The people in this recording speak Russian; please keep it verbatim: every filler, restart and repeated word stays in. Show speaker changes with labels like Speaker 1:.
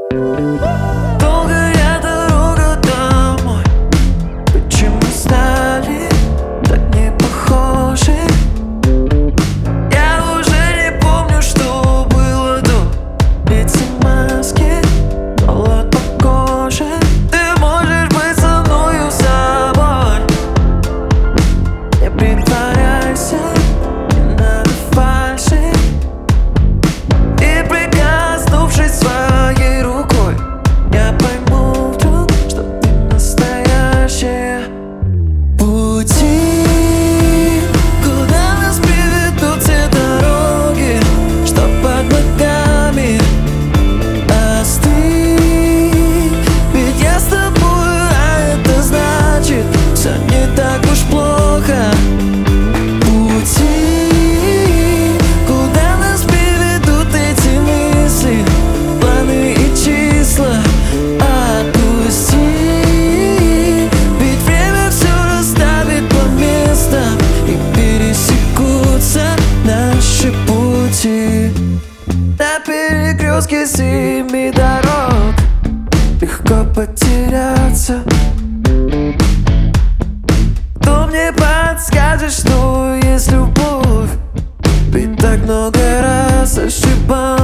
Speaker 1: Долгая дорога домой. Почему стали так не похожи? Я уже не помню, что было до. Эти маски, холод по коже. Ты можешь быть со мною собой. Не притворяйся, не надо фальши. И прикоснувшись своей рукой, я пойму вдруг, что ты настоящая. Пути, куда нас приведут все дороги, что под ногами остынь. Ведь я с тобой, а это значит, все не так уж плохо. Пути, куда нас приведут эти мысли, планы и числа, отпусти. Ведь время все расставит по местам, и пересекутся наши пути. На перекрестке семи дорог легко потеряться. Кто мне подскажет, что есть любовь? Ведь так много раз ошибался.